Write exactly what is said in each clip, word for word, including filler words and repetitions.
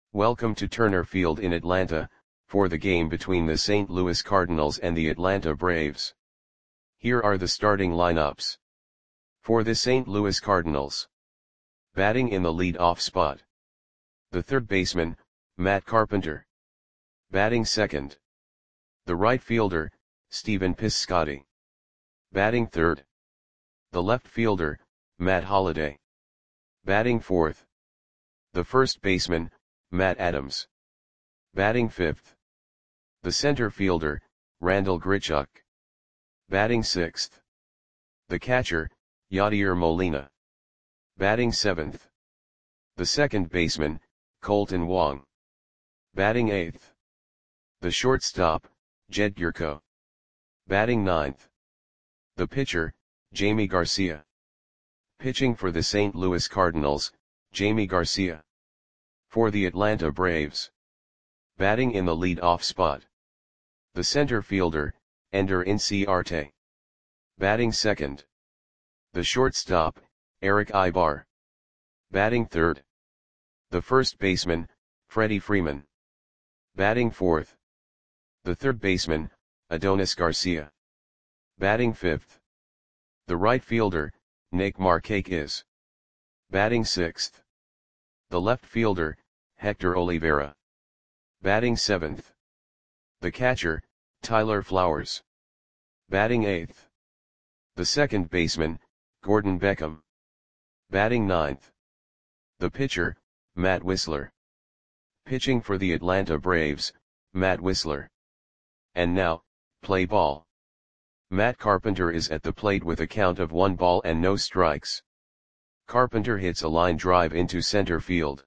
Welcome to Turner Field in Atlanta, for the game between the Saint Louis Cardinals and the Atlanta Braves. Here are the starting lineups. For the Saint Louis Cardinals. Batting in the lead-off spot. The third baseman, Matt Carpenter. Batting second. The right fielder, Stephen Piscotty. Batting third. The left fielder, Matt Holliday. Batting fourth. The first baseman, Matt Adams. Batting fifth. The center fielder, Randal Grichuk. Batting sixth. The catcher, Yadier Molina. Batting seventh. The second baseman, Kolten Wong. Batting eighth. The shortstop, Jed Gyorko. Batting ninth. The pitcher, Jamie Garcia. Pitching for the Saint Louis Cardinals, Jamie Garcia. For the Atlanta Braves. Batting in the lead-off spot. The center fielder, Ender Inciarte. Batting second. The shortstop, Erick Aybar. Batting third. The first baseman, Freddie Freeman. Batting fourth. The third baseman, Adonis Garcia. Batting fifth. The right fielder, Nick Markakis. Batting sixth. The left fielder, Hector Olivera. Batting seventh. The catcher, Tyler Flowers. Batting eighth. The second baseman, Gordon Beckham. Batting ninth. The pitcher, Matt Wisler. Pitching for the Atlanta Braves, Matt Wisler. And now, play ball. Matt Carpenter is at the plate with a count of one ball and no strikes. Carpenter hits a line drive into center field.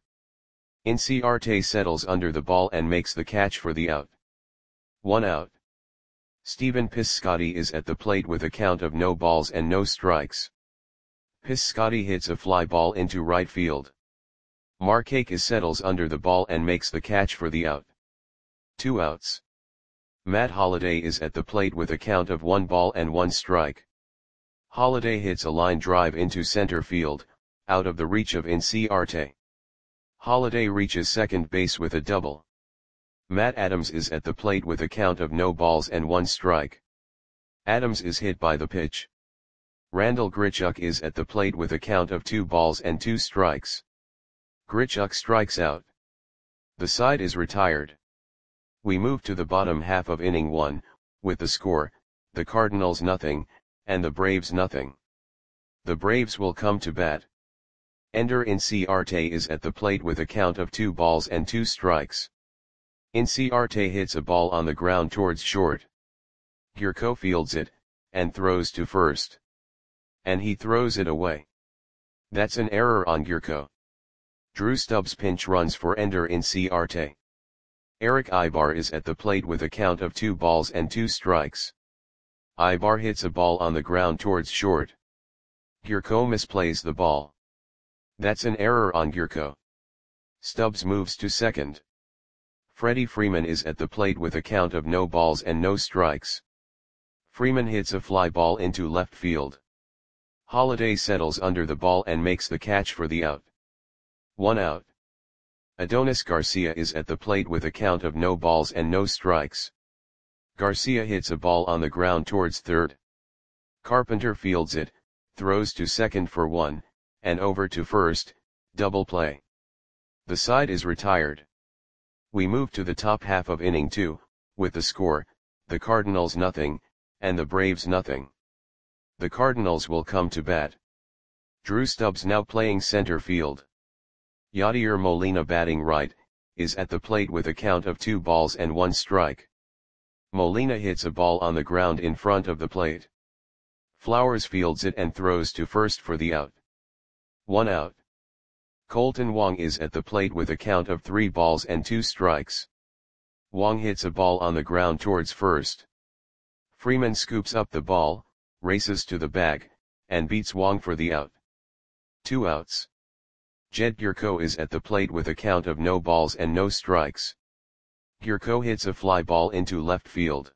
Inciarte settles under the ball and makes the catch for the out. One out. Stephen Piscotty is at the plate with a count of no balls and no strikes. Piscotty hits a fly ball into right field. Markakis settles under the ball and makes the catch for the out. Two outs. Matt Holliday is at the plate with a count of one ball and one strike. Holliday hits a line drive into center field, out of the reach of Inciarte. Holliday reaches second base with a double. Matt Adams is at the plate with a count of no balls and one strike. Adams is hit by the pitch. Randal Grichuk is at the plate with a count of two balls and two strikes. Grichuk strikes out. The side is retired. We move to the bottom half of inning one, with the score, the Cardinals nothing, and the Braves nothing. The Braves will come to bat. Ender Inciarte is at the plate with a count of two balls and two strikes. Inciarte hits a ball on the ground towards short. Gyorko fields it, and throws to first. And he throws it away. That's an error on Gyorko. Drew Stubbs pinch runs for Ender Inciarte. Erick Aybar is at the plate with a count of two balls and two strikes. Aybar hits a ball on the ground towards short. Gyorko misplays the ball. That's an error on Gyorko. Stubbs moves to second. Freddie Freeman is at the plate with a count of no balls and no strikes. Freeman hits a fly ball into left field. Holliday settles under the ball and makes the catch for the out. One out. Adonis Garcia is at the plate with a count of no balls and no strikes. Garcia hits a ball on the ground towards third. Carpenter fields it, throws to second for one, and over to first, double play. The side is retired. We move to the top half of inning two, with the score, the Cardinals nothing, and the Braves nothing. The Cardinals will come to bat. Drew Stubbs now playing center field. Yadier Molina batting right, is at the plate with a count of two balls and one strike. Molina hits a ball on the ground in front of the plate. Flowers fields it and throws to first for the out. One out. Kolten Wong is at the plate with a count of three balls and two strikes. Wong hits a ball on the ground towards first. Freeman scoops up the ball, races to the bag, and beats Wong for the out. Two outs. Jed Gyorko is at the plate with a count of no balls and no strikes. Gyorko hits a fly ball into left field.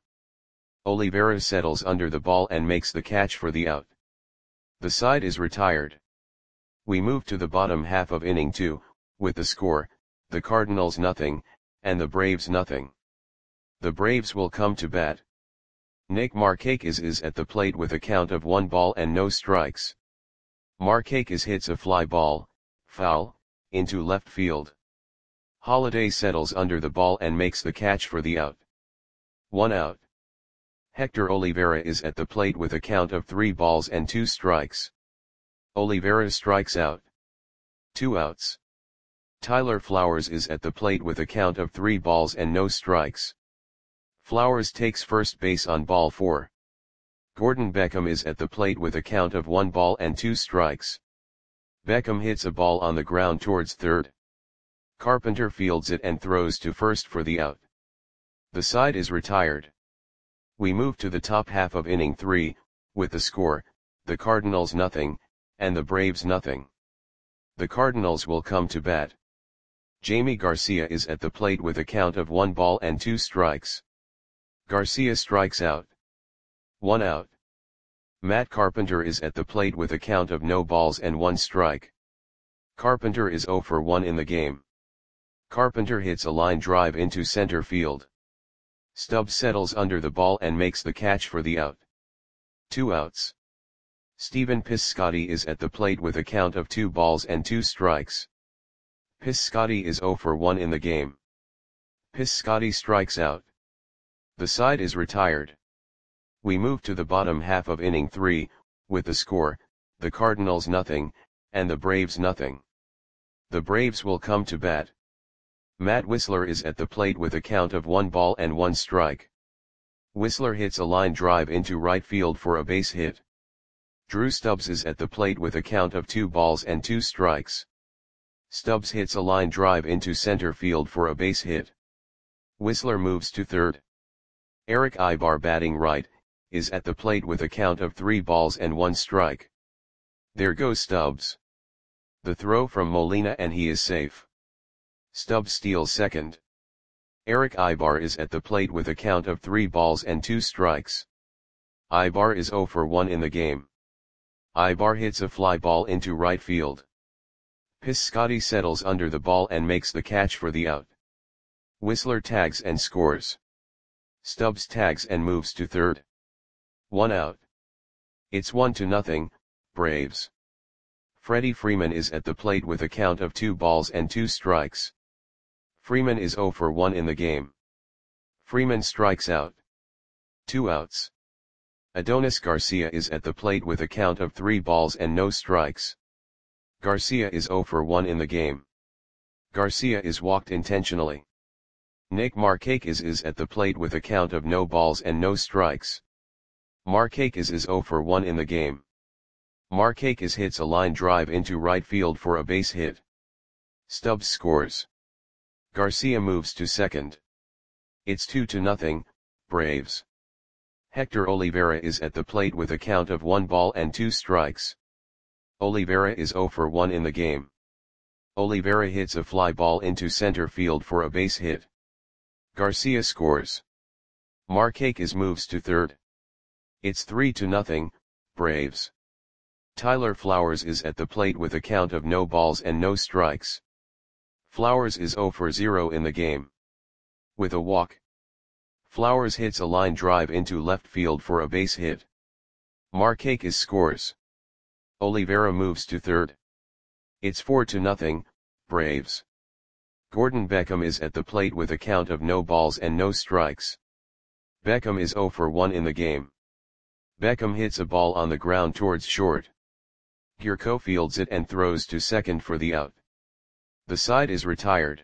Olivera settles under the ball and makes the catch for the out. The side is retired. We move to the bottom half of inning two, with the score, the Cardinals nothing, and the Braves nothing. The Braves will come to bat. Nick Markakis is at the plate with a count of one ball and no strikes. Markakis hits a fly ball, foul, into left field. Holliday settles under the ball and makes the catch for the out. One out. Hector Olivera is at the plate with a count of three balls and two strikes. Olivera strikes out. Two outs. Tyler Flowers is at the plate with a count of three balls and no strikes. Flowers takes first base on ball four. Gordon Beckham is at the plate with a count of one ball and two strikes. Beckham hits a ball on the ground towards third. Carpenter fields it and throws to first for the out. The side is retired. We move to the top half of inning three, with the score, the Cardinals nothing, and the Braves nothing. The Cardinals will come to bat. Jamie Garcia is at the plate with a count of one ball and two strikes. Garcia strikes out. One out. Matt Carpenter is at the plate with a count of no balls and one strike. Carpenter is zero for one in the game. Carpenter hits a line drive into center field. Stubbs settles under the ball and makes the catch for the out. Two outs. Stephen Piscotty is at the plate with a count of two balls and two strikes. Piscotty is zero for one in the game. Piscotty strikes out. The side is retired. We move to the bottom half of inning three, with the score, the Cardinals nothing, and the Braves nothing. The Braves will come to bat. Matt Whistler is at the plate with a count of one ball and one strike. Whistler hits a line drive into right field for a base hit. Drew Stubbs is at the plate with a count of two balls and two strikes. Stubbs hits a line drive into center field for a base hit. Whistler moves to third. Eric Ibar, batting right, is at the plate with a count of three balls and one strike. There goes Stubbs. The throw from Molina and he is safe. Stubbs steals second. Eric Ibar is at the plate with a count of three balls and two strikes. Ibar is zero for one in the game. Ibar hits a fly ball into right field. Piscotty settles under the ball and makes the catch for the out. Whistler tags and scores. Stubbs tags and moves to third. One out. It's one to nothing, Braves. Freddie Freeman is at the plate with a count of two balls and two strikes. Freeman is zero for one in the game. Freeman strikes out. Two outs. Adonis Garcia is at the plate with a count of three balls and no strikes. Garcia is zero for one in the game. Garcia is walked intentionally. Nick Markakis is at the plate with a count of no balls and no strikes. Markakis is zero for one in the game. Markakis hits a line drive into right field for a base hit. Stubbs scores. Garcia moves to second. It's two to nothing, Braves. Hector Olivera is at the plate with a count of one ball and two strikes. Olivera is zero for one in the game. Olivera hits a fly ball into center field for a base hit. Garcia scores. Markakis moves to third. It's three to nothing, Braves. Tyler Flowers is at the plate with a count of no balls and no strikes. Flowers is zero for zero in the game. With a walk. Flowers hits a line drive into left field for a base hit. Markakis scores. Olivera moves to third. It's four to nothing, Braves. Gordon Beckham is at the plate with a count of no balls and no strikes. Beckham is zero for one in the game. Beckham hits a ball on the ground towards short. Gierko fields it and throws to second for the out. The side is retired.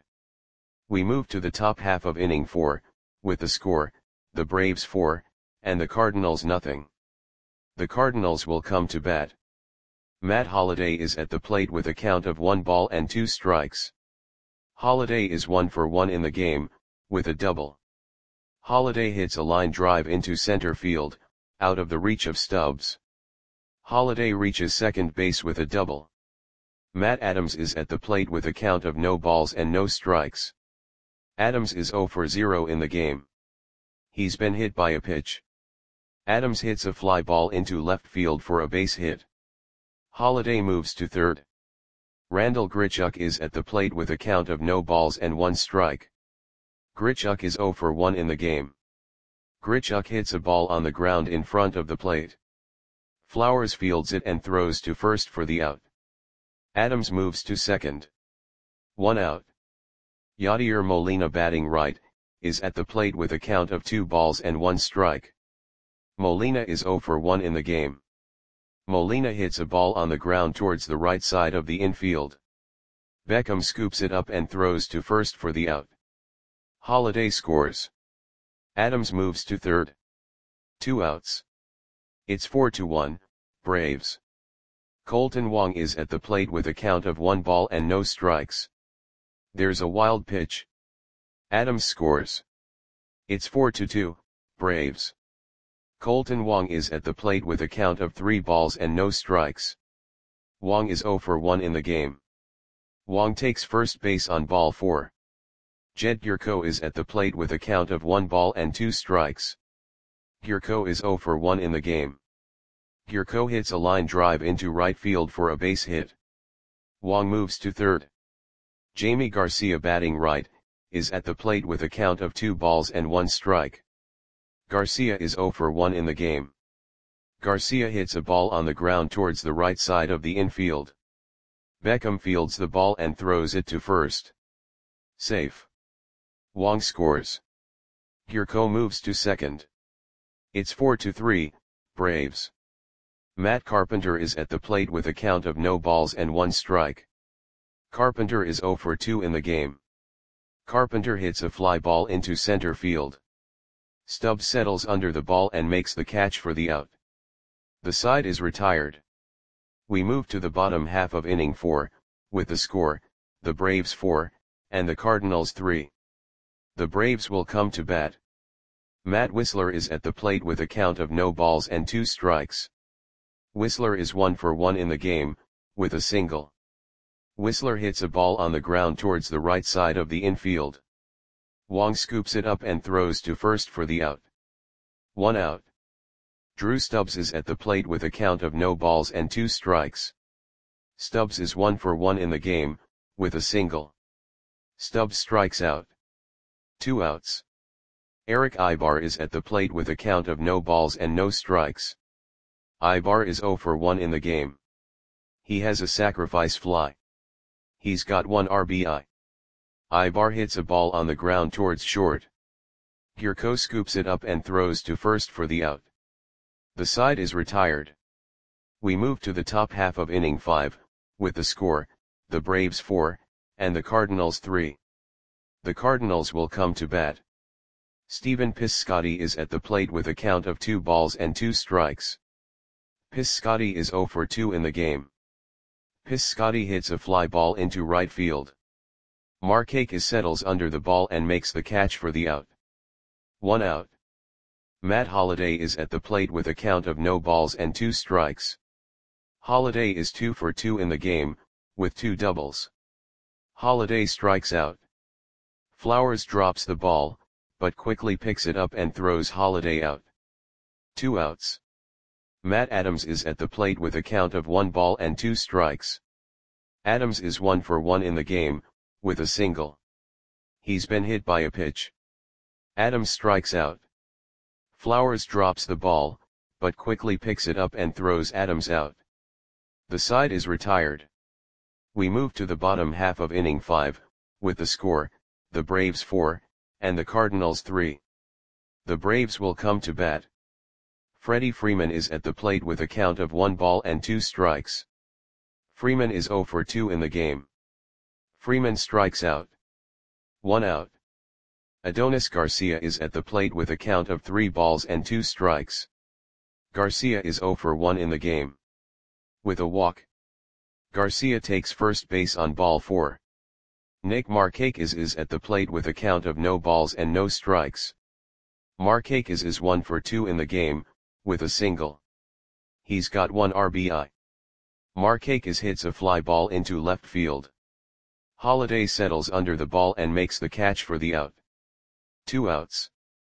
We move to the top half of inning four, with the score, the Braves four, and the Cardinals nothing. The Cardinals will come to bat. Matt Holliday is at the plate with a count of one ball and two strikes. Holliday is one for one in the game, with a double. Holliday hits a line drive into center field, out of the reach of Stubbs. Holliday reaches second base with a double. Matt Adams is at the plate with a count of no balls and no strikes. Adams is zero for zero in the game. He's been hit by a pitch. Adams hits a fly ball into left field for a base hit. Holliday moves to third. Randall Grichuk is at the plate with a count of no balls and one strike. Grichuk is zero for one in the game. Grichuk hits a ball on the ground in front of the plate. Flowers fields it and throws to first for the out. Adams moves to second. One out. Yadier Molina, batting right, is at the plate with a count of two balls and one strike. Molina is zero for one in the game. Molina hits a ball on the ground towards the right side of the infield. Beckham scoops it up and throws to first for the out. Holliday scores. Adams moves to third. Two outs. It's four to one, Braves. Colton Wong is at the plate with a count of one ball and no strikes. There's a wild pitch. Adams scores. It's four to two, Braves. Colton Wong is at the plate with a count of three balls and no strikes. Wong is zero for one in the game. Wong takes first base on ball four. Jed Gyorko is at the plate with a count of one ball and two strikes. Gyorko is zero for one in the game. Gyorko hits a line drive into right field for a base hit. Wong moves to third. Jamie Garcia, batting right, is at the plate with a count of two balls and one strike. Garcia is zero for one in the game. Garcia hits a ball on the ground towards the right side of the infield. Beckham fields the ball and throws it to first. Safe. Wong scores. Gyorko moves to second. It's four to three, Braves. Matt Carpenter is at the plate with a count of no balls and one strike. Carpenter is zero for two in the game. Carpenter hits a fly ball into center field. Stubbs settles under the ball and makes the catch for the out. The side is retired. We move to the bottom half of inning four, with the score, the Braves four, and the Cardinals three. The Braves will come to bat. Matt Whistler is at the plate with a count of no balls and two strikes. Whistler is one for one in the game, with a single. Whistler hits a ball on the ground towards the right side of the infield. Wong scoops it up and throws to first for the out. One out. Drew Stubbs is at the plate with a count of no balls and two strikes. Stubbs is one for one in the game, with a single. Stubbs strikes out. Two outs. Eric Ibar is at the plate with a count of no balls and no strikes. Ibar is zero for one in the game. He has a sacrifice fly. He's got one R B I. Ibar hits a ball on the ground towards short. Gyorko scoops it up and throws to first for the out. The side is retired. We move to the top half of inning five, with the score, the Braves four, and the Cardinals three. The Cardinals will come to bat. Stephen Piscotty is at the plate with a count of two balls and two strikes. Piscotty is zero for two in the game. Piscotty hits a fly ball into right field. Markakis settles under the ball and makes the catch for the out. One out. Matt Holliday is at the plate with a count of no balls and two strikes. Holliday is two for two in the game, with two doubles. Holliday strikes out. Flowers drops the ball, but quickly picks it up and throws Holliday out. Two outs. Matt Adams is at the plate with a count of one ball and two strikes. Adams is one for one in the game, with a single. He's been hit by a pitch. Adams strikes out. Flowers drops the ball, but quickly picks it up and throws Adams out. The side is retired. We move to the bottom half of inning five, with the score, the Braves four, and the Cardinals three. The Braves will come to bat. Freddie Freeman is at the plate with a count of one ball and two strikes. Freeman is zero for two in the game. Freeman strikes out. One out. Adonis Garcia is at the plate with a count of three balls and two strikes. Garcia is zero for one in the game. With a walk. Garcia takes first base on ball four. Nick Markakis is at the plate with a count of no balls and no strikes. Markakis is one for two in the game, with a single. He's got one R B I. Markakis hits a fly ball into left field. Holliday settles under the ball and makes the catch for the out. Two outs.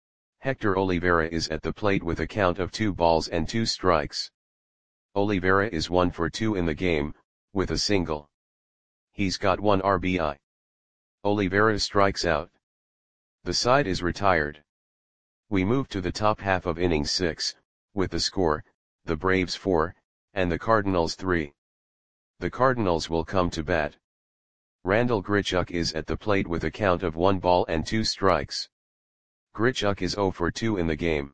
Hector Oliveira is at the plate with a count of two balls and two strikes. Oliveira is one for two in the game, with a single. He's got one R B I. Oliveira strikes out. The side is retired. We move to the top half of inning six, with the score, the Braves four, and the Cardinals three. The Cardinals will come to bat. Randal Grichuk is at the plate with a count of one ball and two strikes. Grichuk is zero for two in the game.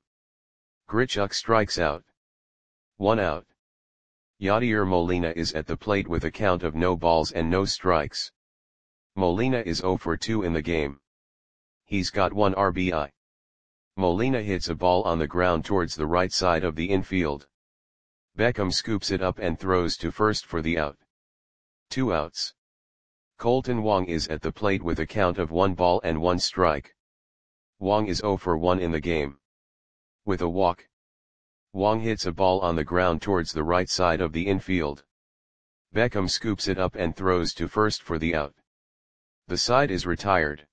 Grichuk strikes out. One out. Yadier Molina is at the plate with a count of no balls and no strikes. Molina is zero for two in the game. He's got one R B I. Molina hits a ball on the ground towards the right side of the infield. Beckham scoops it up and throws to first for the out. Two outs. Colton Wong is at the plate with a count of one ball and one strike. Wong is zero for one in the game. With a walk. Wong hits a ball on the ground towards the right side of the infield. Beckham scoops it up and throws to first for the out. The side is retired.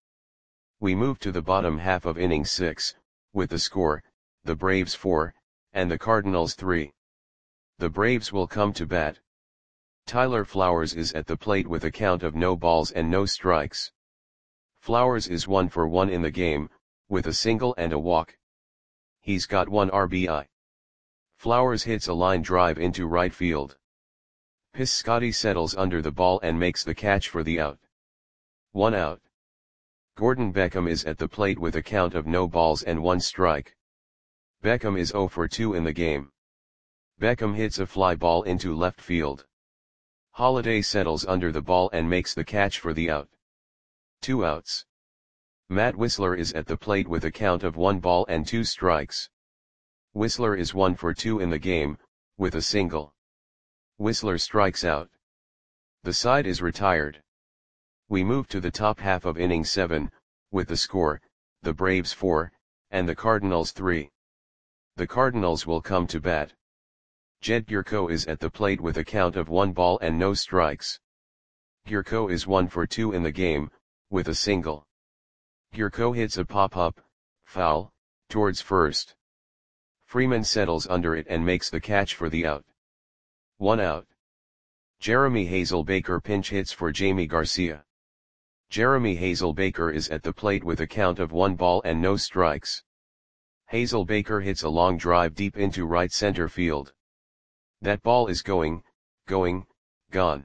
We move to the bottom half of inning six, with the score, the Braves four, and the Cardinals three. The Braves will come to bat. Tyler Flowers is at the plate with a count of no balls and no strikes. Flowers is one for one in the game, with a single and a walk. He's got one R B I. Flowers hits a line drive into right field. Piscotty settles under the ball and makes the catch for the out. One out. Gordon Beckham is at the plate with a count of no balls and one strike. Beckham is zero for two in the game. Beckham hits a fly ball into left field. Holliday settles under the ball and makes the catch for the out. Two outs. Matt Wisler is at the plate with a count of one ball and two strikes. Wisler is one for two in the game, with a single. Wisler strikes out. The side is retired. We move to the top half of inning seven, with the score, the Braves four, and the Cardinals three. The Cardinals will come to bat. Jed Gyorko is at the plate with a count of one ball and no strikes. Gyorko is one for two in the game, with a single. Gyorko hits a pop-up, foul, towards first. Freeman settles under it and makes the catch for the out. One out. Jeremy Hazelbaker pinch hits for Jamie Garcia. Jeremy Hazelbaker is at the plate with a count of one ball and no strikes. Hazelbaker hits a long drive deep into right center field. That ball is going, going, gone.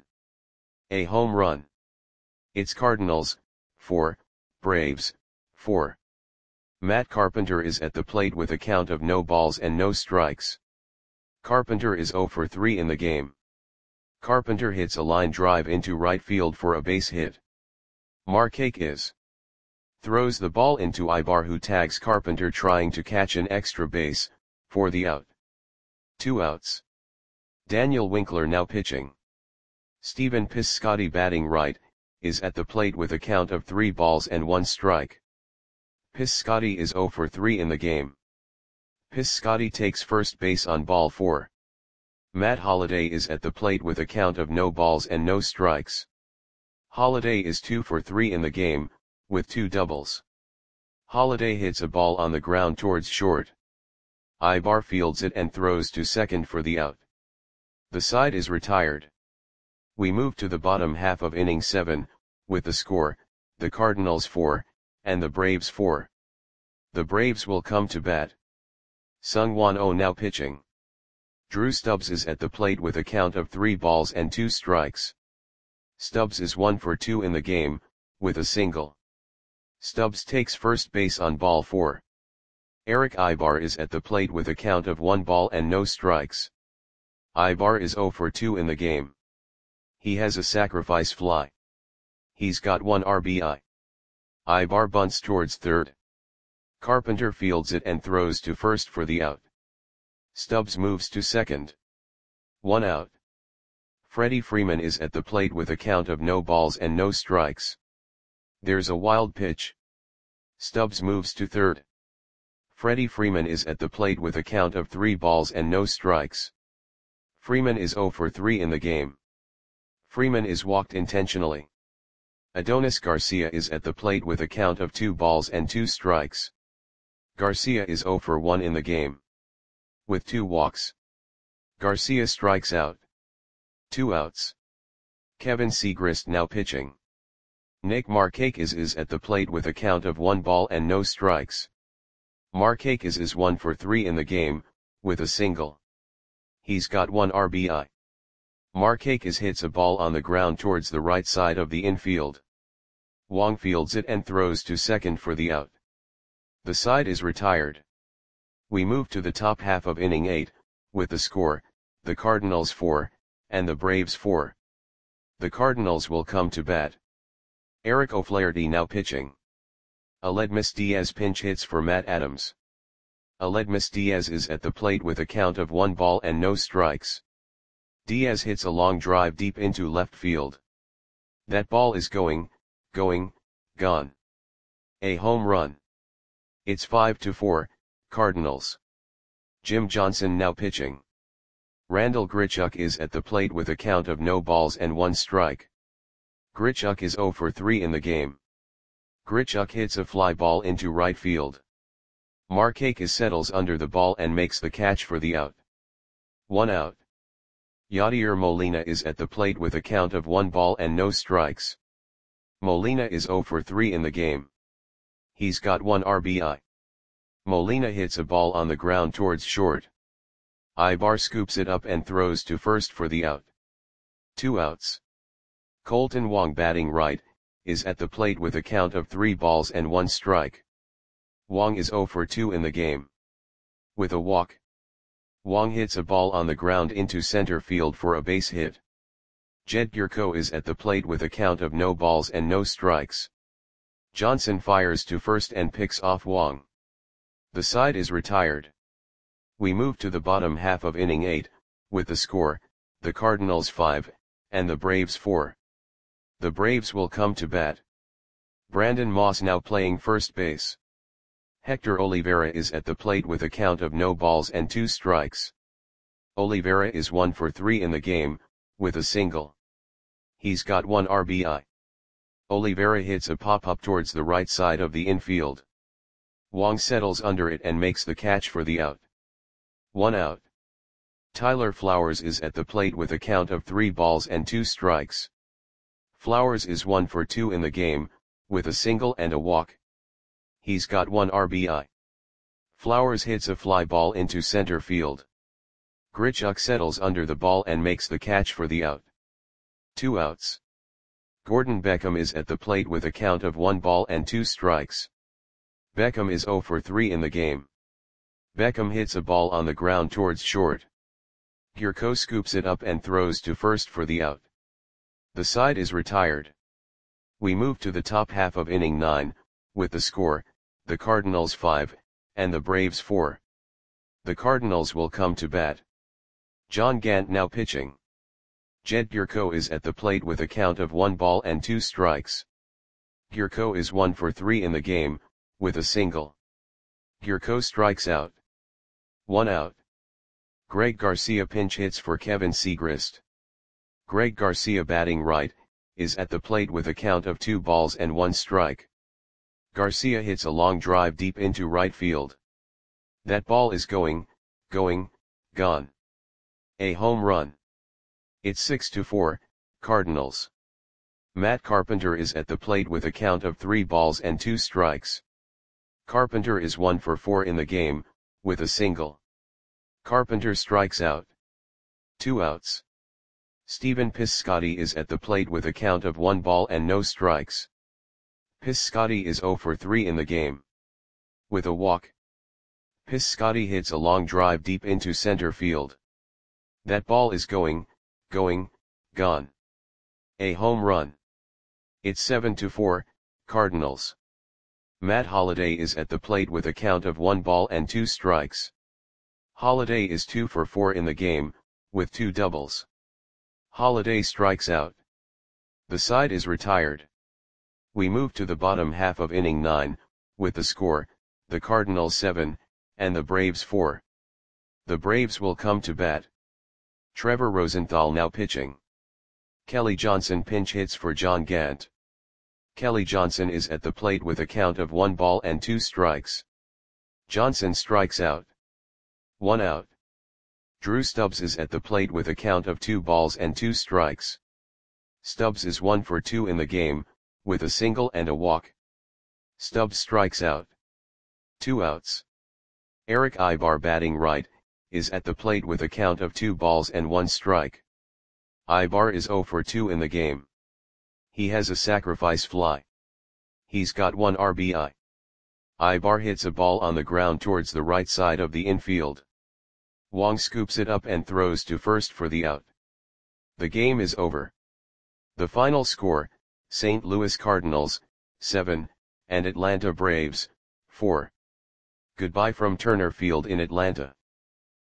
A home run. It's Cardinals, four, Braves, four. Matt Carpenter is at the plate with a count of no balls and no strikes. Carpenter is zero for three in the game. Carpenter hits a line drive into right field for a base hit. Markakis is. Throws the ball into Ibar, who tags Carpenter trying to catch an extra base, for the out. Two outs. Daniel Winkler now pitching. Stephen Piscotty batting right, is at the plate with a count of three balls and one strike. Piscotty is zero for three in the game. Piscotty takes first base on ball four. Matt Holliday is at the plate with a count of no balls and no strikes. Holliday is two for three in the game, with two doubles. Holliday hits a ball on the ground towards short. Ibar fields it and throws to second for the out. The side is retired. We move to the bottom half of inning seven, with the score, the Cardinals four, and the Braves four. The Braves will come to bat. Sung-Won Oh now pitching. Drew Stubbs is at the plate with a count of three balls and two strikes. Stubbs is one for two in the game, with a single. Stubbs takes first base on ball four. Eric Ibar is at the plate with a count of one ball and no strikes. Ibar is zero for two in the game. He has a sacrifice fly. He's got one R B I. Ibar bunts towards third. Carpenter fields it and throws to first for the out. Stubbs moves to second. One out. Freddie Freeman is at the plate with a count of no balls and no strikes. There's a wild pitch. Stubbs moves to third. Freddie Freeman is at the plate with a count of three balls and no strikes. Freeman is zero for three in the game. Freeman is walked intentionally. Adonis Garcia is at the plate with a count of two balls and two strikes. Garcia is zero for one in the game. With two walks. Garcia strikes out. Two outs. Kevin Segrist now pitching. Nick Markakis is at the plate with a count of one ball and no strikes. Markakis is one for three in the game, with a single. He's got one R B I. Markakis hits a ball on the ground towards the right side of the infield. Wong fields it and throws to second for the out. The side is retired. We move to the top half of inning eight, with the score, the Cardinals four, and the Braves four. The Cardinals will come to bat. Eric O'Flaherty now pitching. Aledmys Diaz pinch hits for Matt Adams. Aledmys Diaz is at the plate with a count of one ball and no strikes. Diaz hits a long drive deep into left field. That ball is going, going, gone. A home run. It's five to four, Cardinals. Jim Johnson now pitching. Randal Grichuk is at the plate with a count of no balls and one strike. Grichuk is zero for three in the game. Grichuk hits a fly ball into right field. Markakis settles under the ball and makes the catch for the out. One out. Yadier Molina is at the plate with a count of one ball and no strikes. Molina is zero for three in the game. He's got one R B I. Molina hits a ball on the ground towards short. Ibar scoops it up and throws to first for the out. Two outs. Colton Wong batting right, is at the plate with a count of three balls and one strike. Wong is zero for two in the game. With a walk. Wong hits a ball on the ground into center field for a base hit. Jed Gierko is at the plate with a count of no balls and no strikes. Johnson fires to first and picks off Wong. The side is retired. We move to the bottom half of inning eight, with the score, the Cardinals five, and the Braves four. The Braves will come to bat. Brandon Moss now playing first base. Hector Olivera is at the plate with a count of no balls and two strikes. Olivera is one for three in the game, with a single. He's got one R B I. Olivera hits a pop-up towards the right side of the infield. Wong settles under it and makes the catch for the out. One out. Tyler Flowers is at the plate with a count of three balls and two strikes. Flowers is one for two in the game, with a single and a walk. He's got one R B I. Flowers hits a fly ball into center field. Grichuk settles under the ball and makes the catch for the out. Two outs. Gordon Beckham is at the plate with a count of one ball and two strikes. Beckham is zero for three in the game. Beckham hits a ball on the ground towards short. Gierko scoops it up and throws to first for the out. The side is retired. We move to the top half of inning nine, with the score, the Cardinals five, and the Braves four. The Cardinals will come to bat. John Gant now pitching. Jed Gierko is at the plate with a count of one ball and two strikes. Gierko is one for three in the game, with a single. Gierko strikes out. One out. Greg Garcia pinch hits for Kevin Segrist. Greg Garcia batting right, is at the plate with a count of two balls and one strike. Garcia hits a long drive deep into right field. That ball is going, going, gone. A home run. It's six to four, Cardinals. Matt Carpenter is at the plate with a count of three balls and two strikes. Carpenter is one for four in the game, with a single. Carpenter strikes out. Two outs. Stephen Piscotty is at the plate with a count of one ball and no strikes. Piscotty is zero for three in the game. With a walk. Piscotty hits a long drive deep into center field. That ball is going, going, gone. A home run. It's seven to four, Cardinals. Matt Holliday is at the plate with a count of one ball and two strikes. Holliday is two for four in the game, with two doubles. Holliday strikes out. The side is retired. We move to the bottom half of inning nine, with the score, the Cardinals seven, and the Braves four. The Braves will come to bat. Trevor Rosenthal now pitching. Kelly Johnson pinch hits for John Gant. Kelly Johnson is at the plate with a count of one ball and two strikes. Johnson strikes out. One out. Drew Stubbs is at the plate with a count of two balls and two strikes. Stubbs is one for two in the game, with a single and a walk. Stubbs strikes out. Two outs. Eric Aybar, batting right, is at the plate with a count of two balls and one strike. Aybar is zero for two in the game. He has a sacrifice fly. He's got one R B I. Aybar hits a ball on the ground towards the right side of the infield. Wong scoops it up and throws to first for the out. The game is over. The final score, Saint Louis Cardinals, seven, and Atlanta Braves, four. Goodbye from Turner Field in Atlanta.